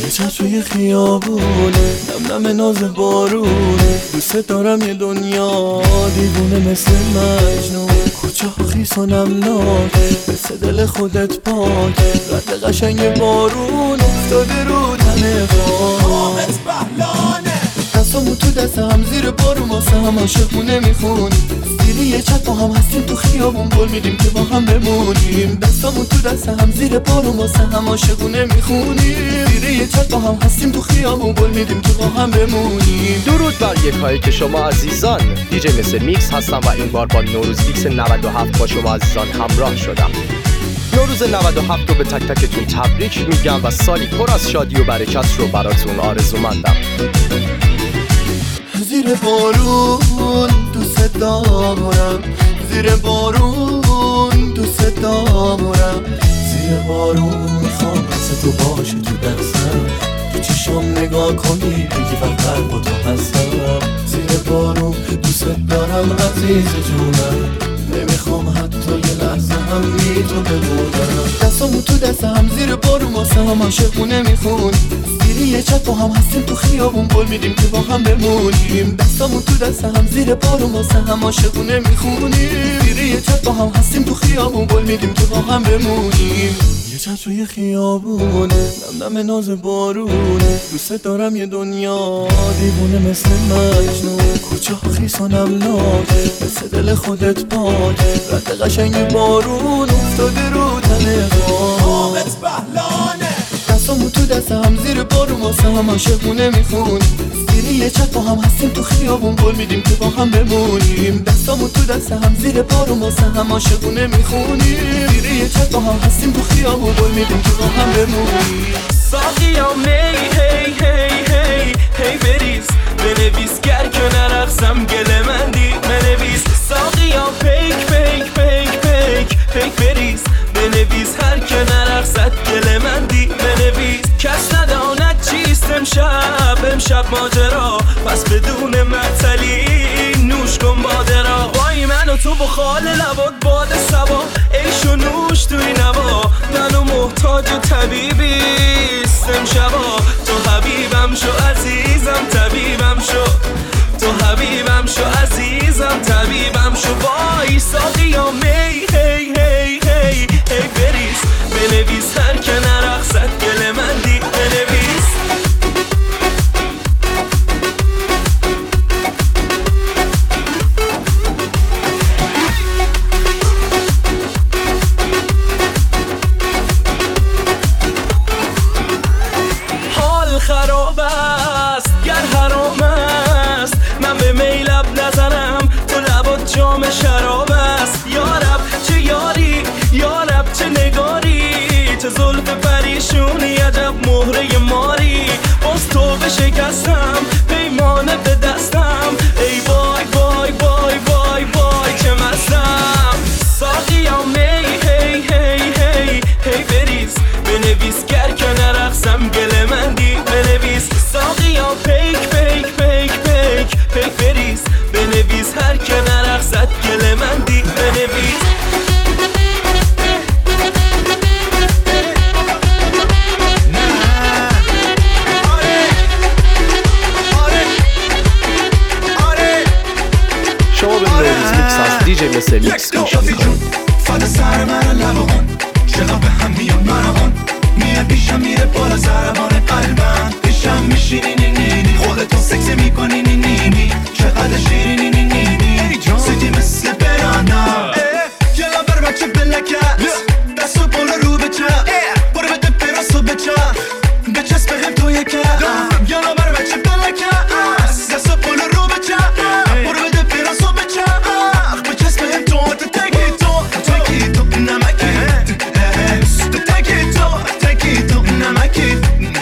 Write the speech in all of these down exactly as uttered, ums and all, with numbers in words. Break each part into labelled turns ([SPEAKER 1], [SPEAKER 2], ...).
[SPEAKER 1] یه چشم خیابونه، نم نم ناز بارونه، دوست دارم یه دنیا دیوونه مثل مجنون، کوچه ها خیس و نمناک مثل دل خودت پاک، رد قشنگ بارون افتاده رو تنه
[SPEAKER 2] آمد بهلانه،
[SPEAKER 1] دستامون تو دست هم زیر بارون واسه هم عاشقونه میخونیم، زیر یه چت با هم هستیم تو خیابون گل میدیم که با هم بمونیم، دستامون تو دست هم زیر بارون واسه هم عاشقونه میخونیم، زیر یه چت با هم هستیم تو خیابون گل میدیم که با هم بمونیم.
[SPEAKER 3] درود بر یکایی که شما عزیزان، دیجی مثل میکس هستم و این بار با نوروز میکس نود و هفت با شما عزیزان همراه شدم. نوروز نود و هفت رو به تک تکتون تبریک میگم و سالی پر از شادی و برکت رو براتون آرزومندم.
[SPEAKER 1] زیر بارون دوست دارم، زیر بارون دوست دارم، زیر بارون میخوام مثل تو باشه تو دستم، تو چشام نگاه کنی بگی فقط با تو هستم، زیر بارون دوست دارم عزیز جونم، نمیخوام حتی یه لحظه هم بی تو بمونم، دستامو تو دست هم زیر بارون واسه هم عاشقونه میخونیم، زیر یه چت با هم هستیم تو خیابون گل میدیم که با هم بمونیم، دستامو تو دست هم زیر بارون واسه هم عاشقونه میخونیم، زیر یه چت با هم هستیم تو خیابون گل میدیم که با هم بمونیم. یه چت روی خیابونه، نم نم ناز بارونه، دوست دارم یه دنیا دیوونه مثل مجنون، کوچه ها خیس و نمناک مثل دل خودت پاک، رد قشنگ بارون افتاده رو تنه
[SPEAKER 2] آمد بهلانه،
[SPEAKER 1] دستامو تو دست هم زیر بارون واسه هم عاشقونه میخونیم، زیر یه چت با هم هستیم تو خیابون گل میدیم که با هم بمونیم، دستامو تو دست هم زیر بارون واسه هم عاشقونه میخونیم، زیر یه چت با هم هستیم تو خیابون گل میدیم که با هم بمونیم.
[SPEAKER 4] ساقیا می هی هی هی هی بریز بنویس گر که نرقصم گله مندی بنویس، ساقیا پیک پیک پیک پیک پیک بریز بنویس هر که نرقصد گله مندی بنویس، کس نداند چیست امشب امشب ماجرا، پس بدون معطلی نوش کن باده را، وای من و تو بخال لبات باد سبا، عیش و نوش توی نوا، من و محتاج طبیبیست امشبا، تو حبیبم شو عزیزم طبیبم شو، تو حبیبم شو عزیزم طبیبم شو، وای ساقیا می هی هی هی هی بریز بنویس هر که نرقصد گله مندی بنویس. حال خراب است گر حرام است، من به می لب نزنم تو لبات جام شراب است، یارب چه یاری یارب چه نگاری، چه زلف پریشونی عجب مهره ماری، باز تو به شکستم پیمانه به دستم، ای وای وای وای وای وای چه مستم، ساقیا می هی هی هی هی بریز بنویس گر که نرقصم گله مندی بنویس، ساقیا پیک پیک پیک پیک پیک بریز بنویس هر که نرقصد گله مندی بنویس.
[SPEAKER 3] شما به نوروز میکس از دیجی مثل میکس گوش میکنید.
[SPEAKER 2] فدا سر من لبان چقدر به هم میان مرمان، میاد پیشم میره بالا ضربان قلبم، پیشم میشینی نی نی نی، خودتو سکس میکنی نی نی نی، چقدر شیرینی نی نی نی، سیدی مثل برانا، یلا بر بچه بلکت دستو بالا رو بچه، برو بده پراسو بچه بچسب بهم تو یکم، یلا بر بچه بلکت دستو بالا رو بچه، برو بده پراسو بچه بچسب بهم تو تکی تو تکی تو نمکی تکی تو تکی تو نمکی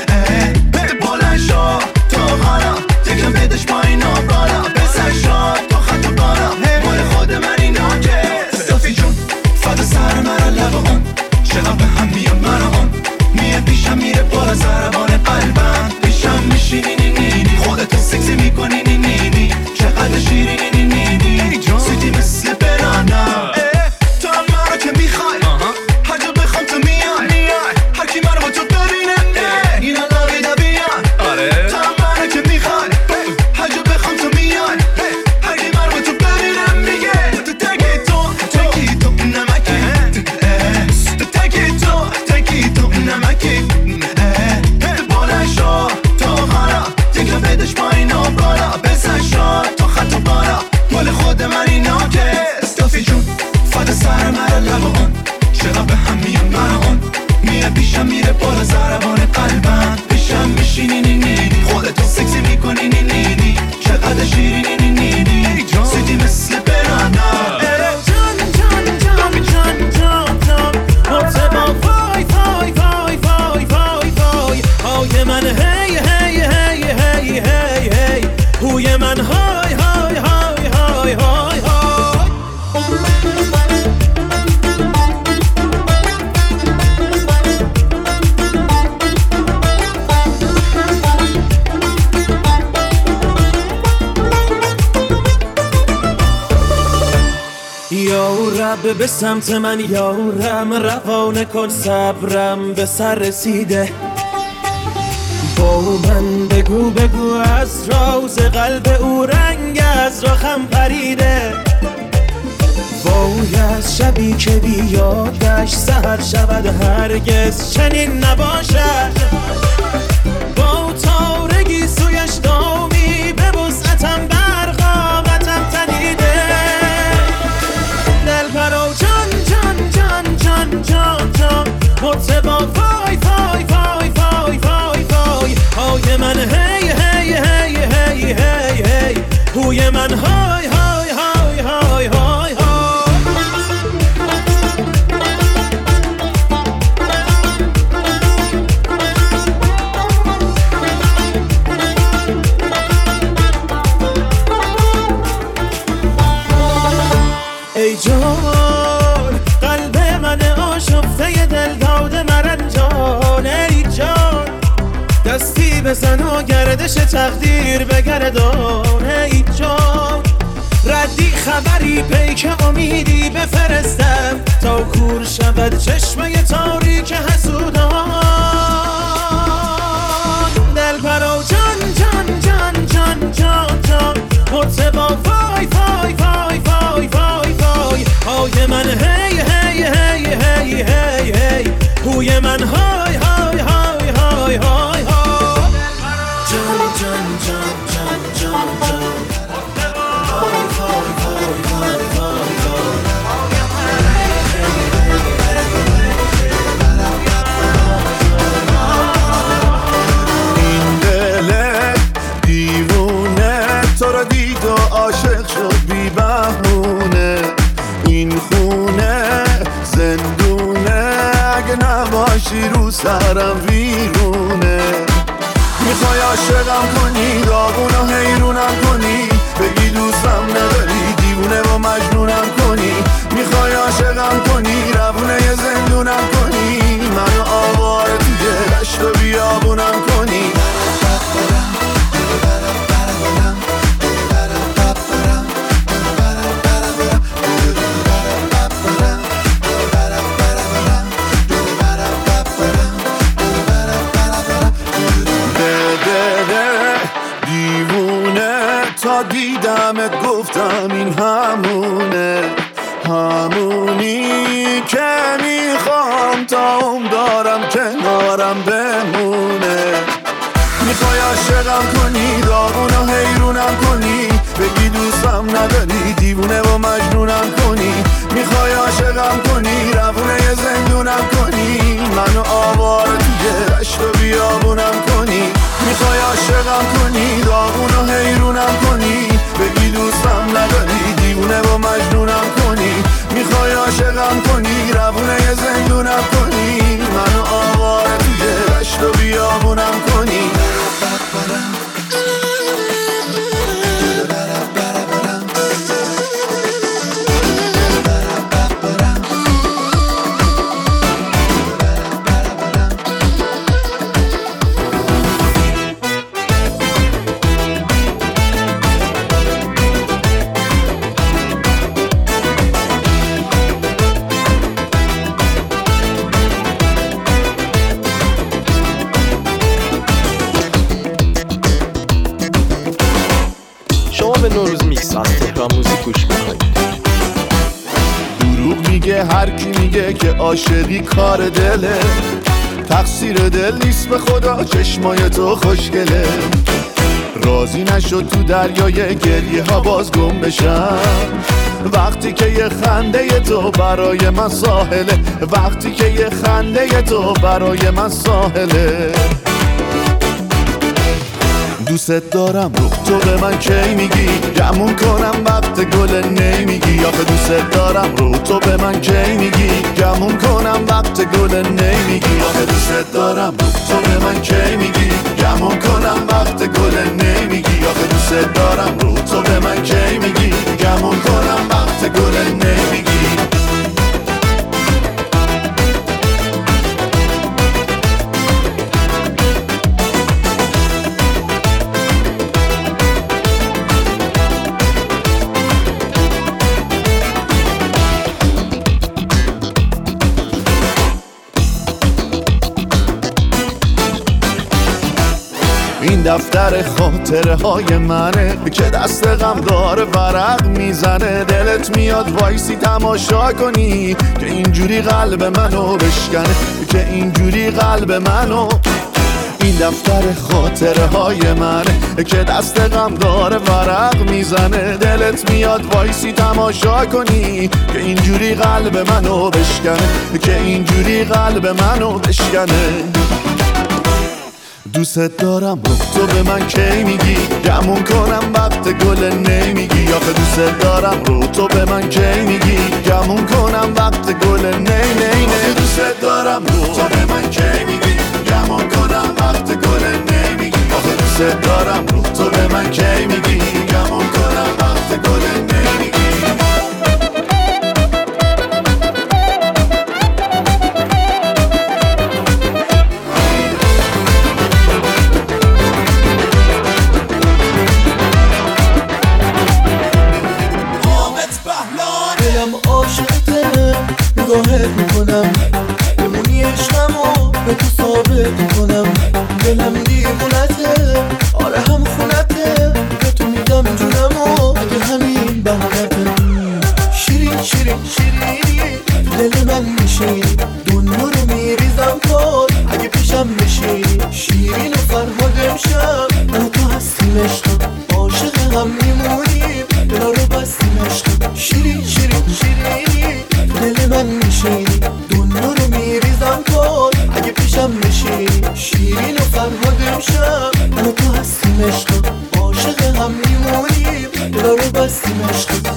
[SPEAKER 2] پل ضربان قلبم پیشم میشینی نی نی خودتو سکسی میکنی نی نی نی چقدر شیرینی نی نی نی سیدی مثل برانم
[SPEAKER 4] جان جان جان جان جان جان مرتبا وای وای وای وای وای وای های من هی هی هی هی هی هی هوی من های های های های های های یا رب به سمت من یارم روانه کن صبرم به سر رسیده با من بگو بگو از راز قلب او رنگ از راخم پریده وای از شبی که بیادش سحر شود هرگز چنین نباشد با تارگی سویش دامی به وسعتم برقامتم تنیده دل پرو جان جان جان جان جان جان مرتبا وای وای وای وای وای وای های من هی هی هی هی هی هی هوی من های های های های های ای جان قلب من آشفته دل داده مرنجان ای جان دستی بزن و گردش تقدیر بگردان ای جان ردی خبری پیک امیدی بفرستم تا کور شود چشمه تاریک حسودان دل پرو جان جان جان جان جان جان مرتبا وای وای وای وای وای وای های من هی هی هی هی هی هی هوی من های های های های های جان جان جان جان جان جان وای وای وای وای
[SPEAKER 1] این دل دیوونه تو را دید و عاشق شد بی بهونه این خونه زندونه اگه نباشی رو سرم ویرونه میخوای عاشقم کنی داغون و حیرونم کنی بگی دوستم نداری دیوونه و مجنونم کنی میخوای عاشقم کنی روونه ی زندونم کنی منو آواره توی دشت و بیابونم کنی تا دیدمت گفتم این همونه همونی که میخوام تا اون دارم کنارم بمونه میخوای عاشقم کنی داغون و حیرونم کنی بگی دوستم نداری دیوونه و مجنونم کنی میخوای عاشقم کنی روونه ی زندونم کنی منو آواره توی دشت و بیابونم کنی میخوای عاشقم کنی داغون و حیرونم کنی بگی دوستم نداری دیوونه و مجنونم کنی میخوای عاشقم کنی روونه ی زندونم کنی منو آواره توی دشت و بیابونم کنی
[SPEAKER 3] به نوروز میکس از تهران موزیک گوش میکنید.
[SPEAKER 1] دروغ میگه هر کی میگه که عاشقی کار دله، تقصیر دل نیست به خدا چشمای تو خوشگله. راضی نشد تو دریای گریه ها باز گم بشم، وقتی که یه خنده تو برای من ساحله، وقتی که یه خنده تو برای من ساحله. دوست دارم رو تو به من کی میگی، گمون کنم وقت گل نمیگی. آخه دوست دارم رو تو به من کی میگی، گمون کنم وقت گل نمیگی. آخه دوست دارم رو تو به من کی میگی، گمون کنم وقت گل نمیگی. آخه دوست دارم رو تو به من کی میگی، گمون کنم وقت گل نمیگی. این دفتر خاطره های منه که دست غم داره ورق میزنه. دلت میاد وایسی تماشا کنی که اینجوری قلب منو بشکنه، که اینجوری قلب منو. این دفتر خاطره های منه که دست غم داره ورق میزنه. دلت میاد وایسی تماشا کنی که اینجوری قلب منو بشکنه، که اینجوری قلب منو بشکنه. دوست دارم رو تو به من کی میگی، گمون کنم وقت گل نمیگی. آخه دوست دارم رو تو به من کی میگی، گمون کنم وقت گل نی نی نی. دوست دارم رو تو به من کی میگی، گمون کنم وقت گل نمیگی. آخه دوست دارم رو تو به من کی میگی، گمون کنم وقت گل نمیگی.
[SPEAKER 4] نگاهت میکنم بمونی عشقمو به تو ثابت میکنم. دلم دیوونته آره هم خونته، به تو میدم جونمو اگه همین بهونته. شیرین شیرین شیرینی دل من میشینی، دنیا رو میریزم پار اگه پیشم بشینی. شیرین و فرهاد امشب من تو هستیم عشقم، عاشق هم میمونیم دلا رو بستیم عشقم. شیرین شیرین شیرینی دل من میشینی، دنیا رو میریزم پار اگه پیشم بشینی. شیرین و فرهاد امشب من تو هستیم عشقم، عاشق هم میمونیم دلا رو بستیم عشقم.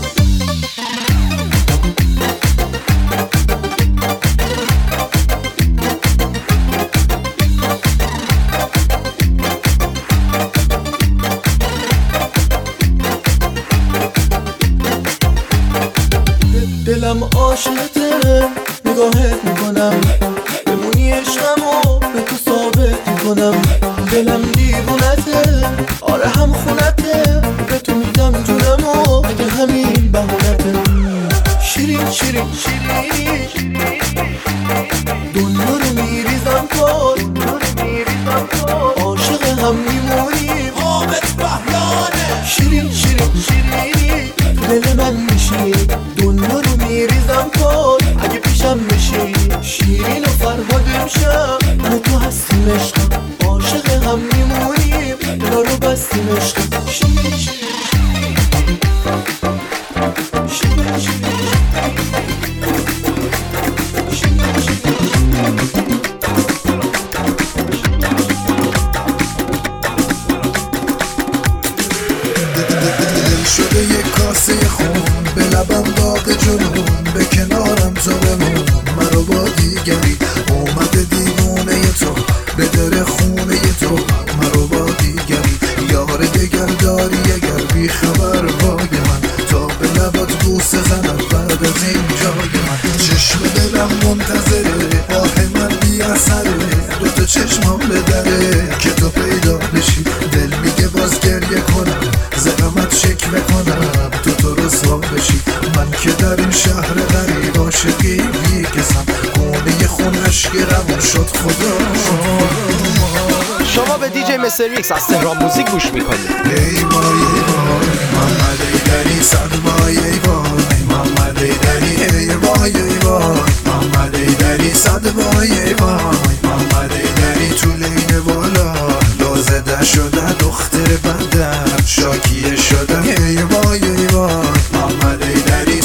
[SPEAKER 4] دلم عاشقته نگاهت میکنم، بمونی عشقمو به تو ثابت میکنم. دلم دیوونته آره هم خونته، به تو میدم جونمو اگه همین بهونته. شیرین شیرین شیرینی دنیا رو میریزم پار، عاشق هم میمونیم حامد بهلانه. شیرین شیرین شیرینی دل من میشی، دنیا رو میریزم پار اگه پیشم بشی. شیرین و فرهاد امشب من تو هستیم عشقم، عاشق هم میمونیم دلا رو بستیم عشقم. شیرین شیرین شیرین شیرین
[SPEAKER 2] شده یک کاسه خون به لبم داغ جنون، به کنارم تو بمون مرا با دیگری. اومده دیوونه تو به در خونه تو مرا با دیگری. یار دگر داری اگر بی خبر وای من، تا به لبات بوسه زنم بعد از این جای من. چشم دلم منتظره آه من بی اثره، دوتا چشمام به دره که تو پیدا بشی. دل میگه باز گریه کنم زغمت شکل کنم تو تو رسوا بشی. من که در این شهر غریب عاشقی بیکسم، خونه خونش گرم شد خدا.
[SPEAKER 3] شما به دیجی مستر میکس از تهران موزیک گوش میکنید.
[SPEAKER 2] ای وای ای وای محمد ایدری صد وای ای وای محمد ایدری. ای وای ای وای محمد ایدری صد وای ای وای محمد ایدری. تو لین بالا لازده شده دختر بندر شاکیه شده. ای وای ای وای محمد ایدری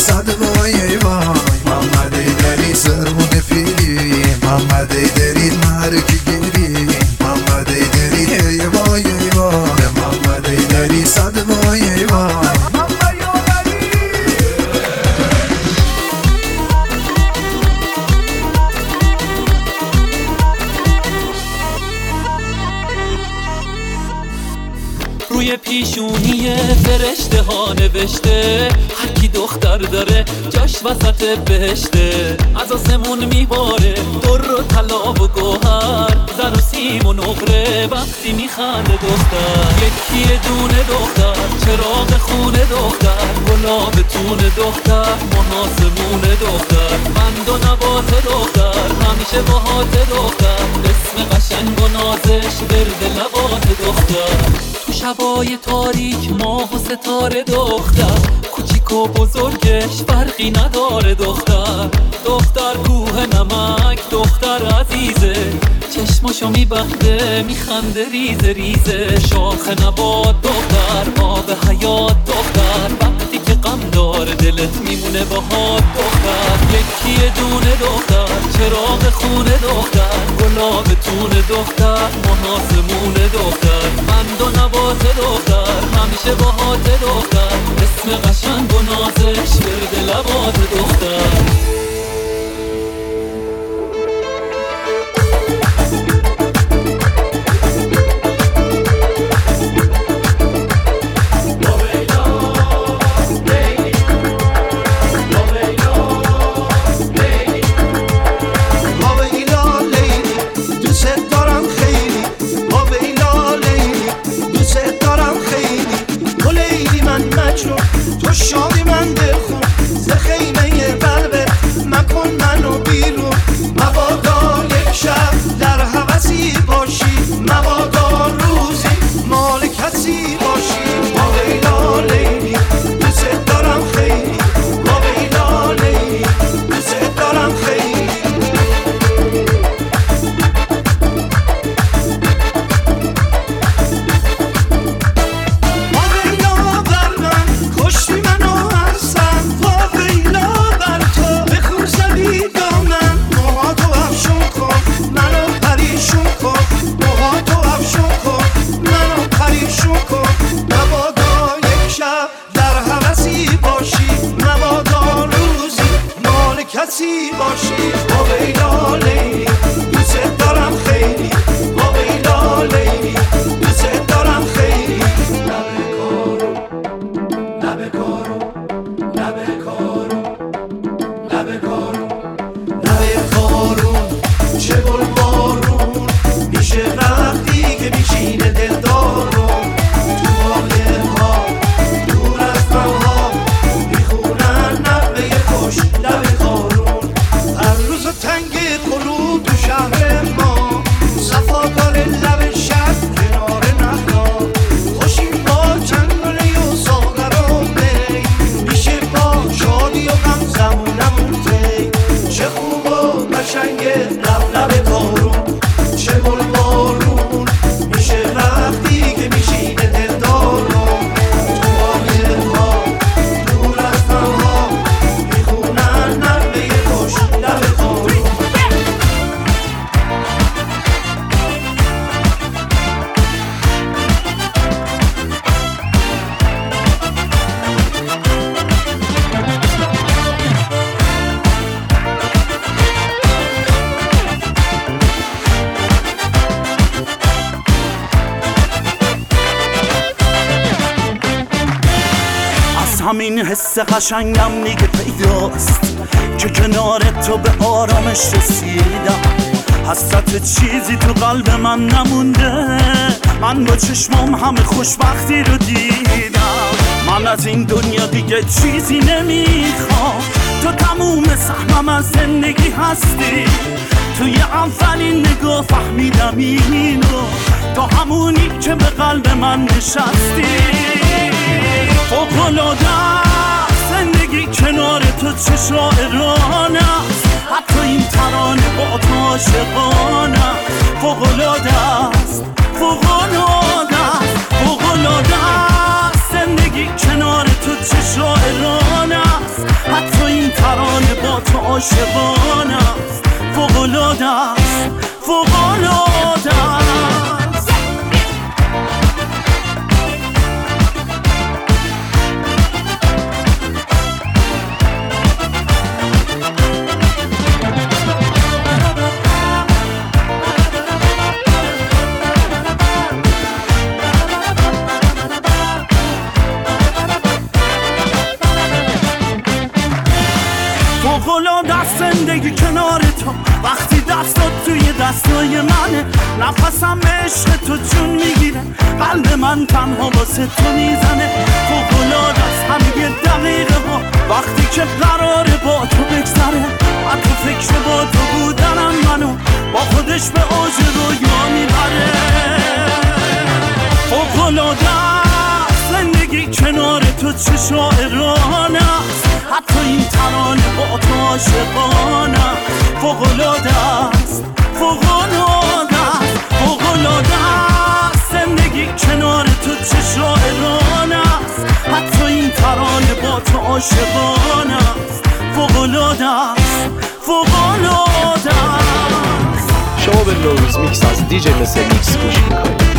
[SPEAKER 4] روی پیشونی فرشته ها نوشته هر کی دختر داره جاش وسط بهشته. از آسمون میباره در و طلا و گوهر، زر و سیم و نقره وقتی میخنده دختر. یکی دونه دختر چراغ خونه دختر، گلاب تون دختر محاسمون دختر. بند و نبات دختر همیشه باهات دختر، اسم قشنگ و نازش ورد لبات دختر. تو شبای تاریک ماه و ستاره دختر، کوچیک و بزرگش فرقی نداره دختر. دختر کوه نمک دختر عزیزه، چشماشو میبنده میخنده ریزه ریزه. شاخ نبات دختر آب حیات دختر، وقتی که غم داره دلت میمونه باهات دختر. یکی دونه دختر چراغ خونه دختر، گلاب تون دختر محاسمون دختر. بند و نبات دختر همیشه باهات دختر، اسم قشنگ و نازش ورد لبات دختر.
[SPEAKER 5] تو شادی من دلخون ز خیمه قلبت مکن منو بیرون. مبادا یک شب در هوسی باشی، مبادا روزی مال کسی باشی. با لیلا لیلی دوست دارم خیلی، با لیلا لیلی دوست دارم خیلی. کسی باشی با لیلا لیلی دوست دارم خیلی، با لیلا لیلی دوست دارم خیلی. لبه کارو لبه کارو لبه کارو لبه کارو لبه کارون چه گل بارون میشه وقتی که میشینه دلدارون. تو ها دور از منها میخونن نغمه خوش لبه تنگ قلوب تو شهر ما، صفاکار لب شب کنار نهلا. خوشیم با چندانه و ساغر و می، میشه با شادی و غم زمونمون تی. چه خوب و قشنگه لب لب کارون، چه گل بارون میشه وقتی که میشینه دلدارون. تو آیه ها دور از تنها میخونن نغمه خوش لب کارون.
[SPEAKER 6] همین حس قشنگم دیگه پیداست که کنار تو به آرامش رسیدم. حسرت چیزی تو قلب من نمونده، من با چشمام همه خوشبختی رو دیدم. من از این دنیا دیگه چیزی نمیخوام، تو تموم سهمم از زندگی هستی. توی اولین نگاه فهمیدم اینو، تو همونی که به قلب من نشستی. فوق‌العاده زندگی کنار تو چه شاعرانه است، حتی این ترانه با تو عاشقانه. فوق‌العاده است، فوق‌العاده است، فوق‌العاده است زندگی کنار تو چه شاعرانه است، حتی این ترانه با تو عاشقانه است. فوق‌العاده است، فوق‌العاده است. زندگی کنار تو وقتی دستات توی دستای منه، نفسم عشق تو جون میگیره، قلب من تنها واسه تو میزنه. فوق‌العاده است همه دقیقه ها وقتی که قراره با تو بگذره. من تو فکر با تو بودنم منو با خودش به اوج رویا میبره. فوق‌العاده است زندگی کنار تو چه شاعرانه است، حتی این ترانه با تو عاشقانه. فوق‌العاده است، فوق‌العاده است، فوق‌العاده است زندگی کنار تو چه شاعرانه است، حتی این ترانه با تو عاشقانه است. فوق‌العاده است، فوق‌العاده است.
[SPEAKER 3] شما به نوروز میکس از دیجی مثل میکس گوش میکنید.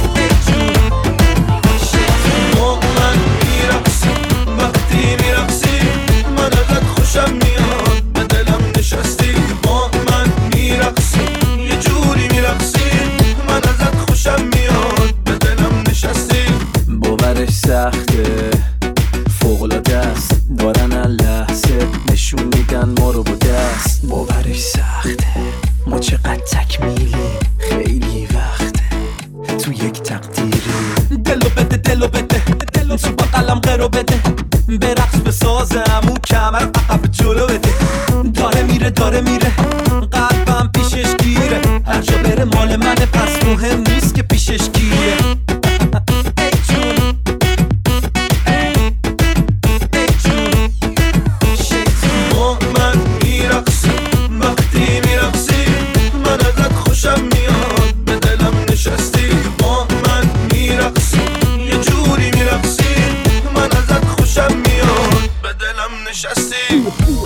[SPEAKER 2] من میرقصی وقتی میرقصی من ازت خوشم میاد، به دلم نشستی. با من میرقصی یه جوری میرقصی من ازت خوشم میاد، به دلم نشستی.
[SPEAKER 7] باورش سخته فوق‌العاده است، دارن لحظه نشون میدن ما رو با دست. باورش سخته ما چقدر تکمیلی، خیلی وقته تو یک تقدیری.
[SPEAKER 4] دلو بده دلو بده دلو تو با قلم قرو بده، برقص به سازم اون کمر عقب جلو بده. داره میره داره میره قلبم پیشش گیره، هر جا بره مال منه پس مهم نیست که پیشش گیره.
[SPEAKER 2] با من میرقصی وقتی میرقصی من ازت خوشم میاد، به دلم نشستی. با من میرقصی یه جوری میرقصی من ازت خوشم میاد، به دلم نشستی.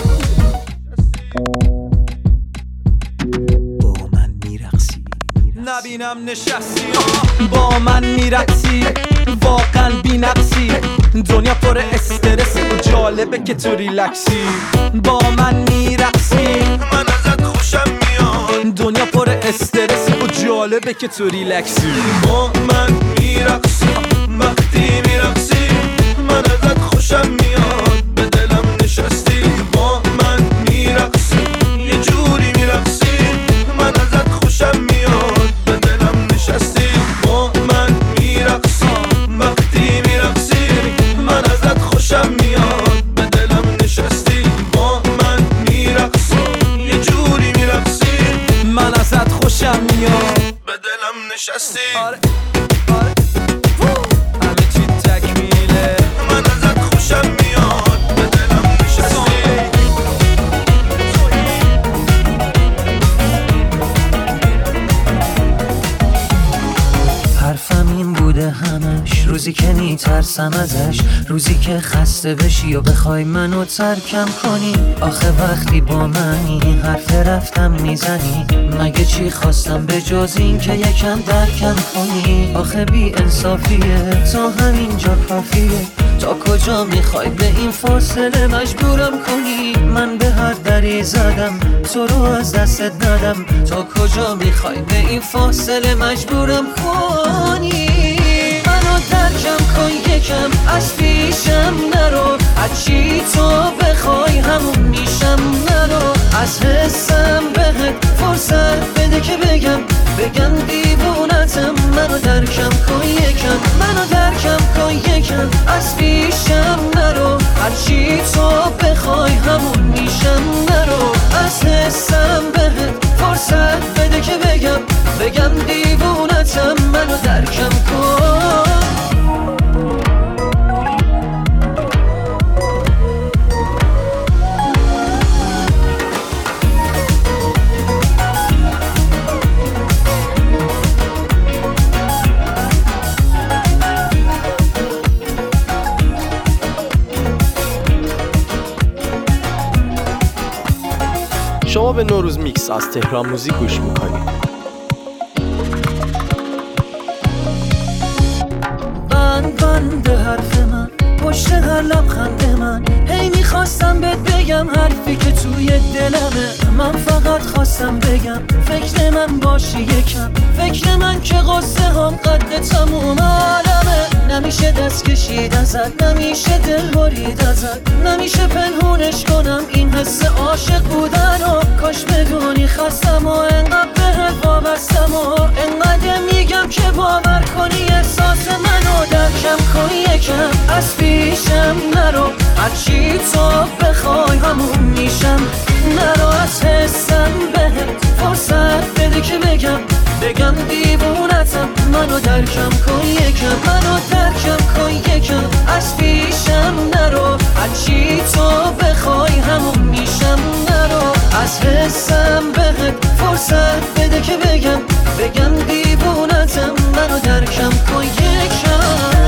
[SPEAKER 7] با من میرقصی
[SPEAKER 4] نبینم نشستی با من میرقصی، واقعا بی نقصی. دنیا پر استرس و جالبه که تو ریلکسی. با من میرقصی
[SPEAKER 2] من ازت خوشم میاد،
[SPEAKER 4] دنیا پر استرس و جالبه که تو ریلکسی.
[SPEAKER 2] با من میرقصی وقتی میرقصی من ازت خوشم میاد، به دلم نشستی. با من میرقصی یه جوری میرقصی من ازت خوشم میاد، به دلم نشستی. با من میرقصی وقتی میرقصی من ازت خوشم میاد، به دلم نشستی. با من میرقصی یه جوری میرقصی
[SPEAKER 4] من ازت خوشم میاد،
[SPEAKER 2] به دلم نشستی.
[SPEAKER 4] آره آره همه چی تکمیله.
[SPEAKER 2] من ازت خوشم میاد، به دلم نشستی.
[SPEAKER 8] حرفم این بوده همش، روزی که میترسم ازش، روزی که خسته بشی و بخوای منو ترکم کنی. آخه وقتی با منی حرف رفتم میزنی، مگه چی خواستم به جز این که یکم درکم کنی. آخه بی انصافیه تا همینجا کافیه، تا کجا میخوای به این فاصله مجبورم کنی. من به هر دری زدم تو رو از دستت ندم، تا کجا میخوای به این فاصله مجبورم کنی. منو درکم کن یکم از پیشم نرو، هرچی تو بخوای همون میشم نرو. از حسم بهت فرصت بده که بگم بگم دیوونتم. منو درکم کن یکم، منو درکم کن یکم از پیشم نرو، هرچی تو بخوای همون میشم نرو. از حسم بهت فرصت بده که بگم بگم دیوونتم. منو درکم کن.
[SPEAKER 3] شما به نوروز میکس از تهران موزیک گوش میکنید.
[SPEAKER 8] بند بند حرف من پشت هر لبخند من، هی میخواستم بهت بگم حرفی که توی دلمه. من فقط خواستم بگم فکر من باشی یکم، فکر من که قصه هم قد تموم عالمه. نمیشه دست کشید ازت، نمیشه دل برید ازت، نمیشه پنهونش کنم این حس عاشق بودن و کاش بدونی خستم و انقدر بهت وابستم و انقدر میگم که باور کنی احساس منو درکم کنی یکم از پیشم نرو، هرچی تو بخوای همون میشم، نرو از حسم بهت فرصت بده که بگم بگم دیوونتم، منو درکم کن یکم، منو درکم کن یکم از پیشم نرو، هرچی تو بخوای همون میشم، نرو از حسم بهت فرصت بده که بگم بگم دیوونتم، منو درکم کن یکم.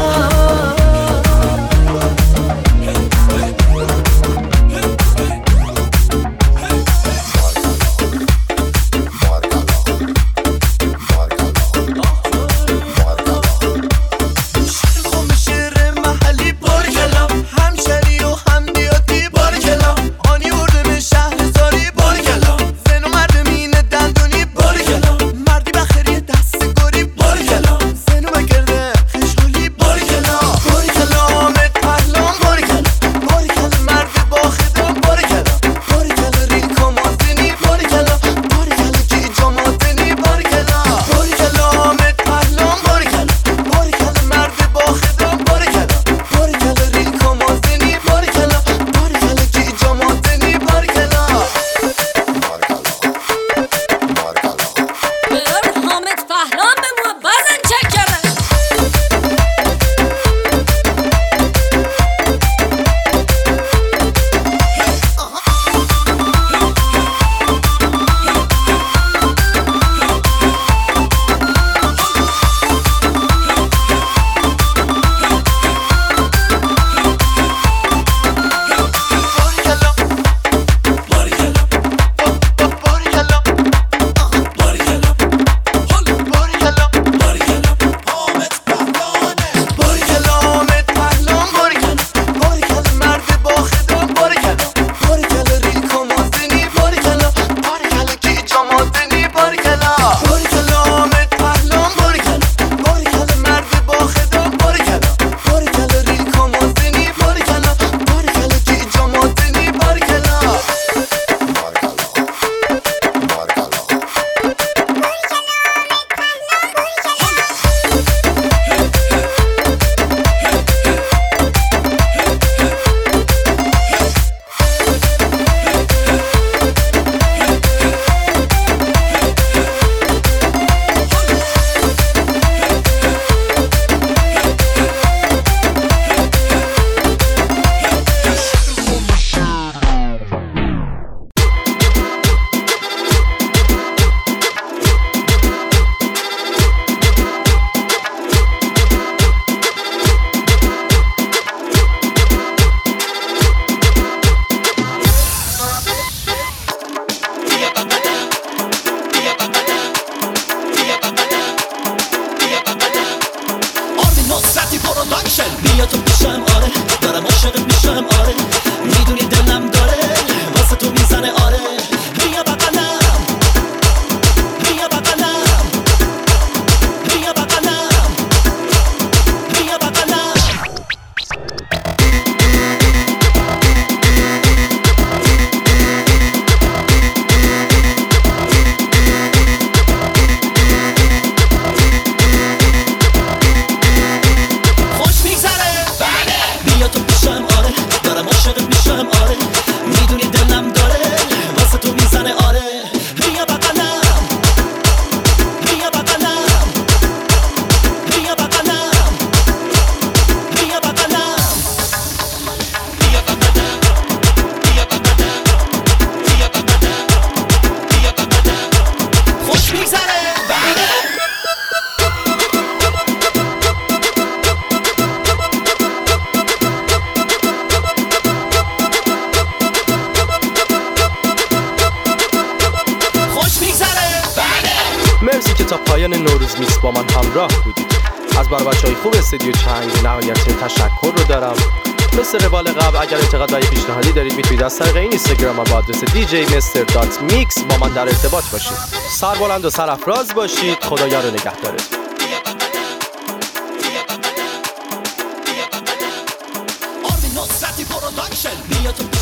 [SPEAKER 3] مرسی که تا پایان نوروز میکس با من همراه بودید. از بر بچهای خوب استودیو چنگ نهایت تشکر رو دارم. مثل روال قبل اگر انتقادهای پیشنهادی دارید میتونید از طریق این اینستاگرام با آدرس دی جی مستر دات میکس با من در ارتباط باشید. سربلند و سرافراز باشید. خدایا رو نگهدارتون.
[SPEAKER 9] میشن میاد تو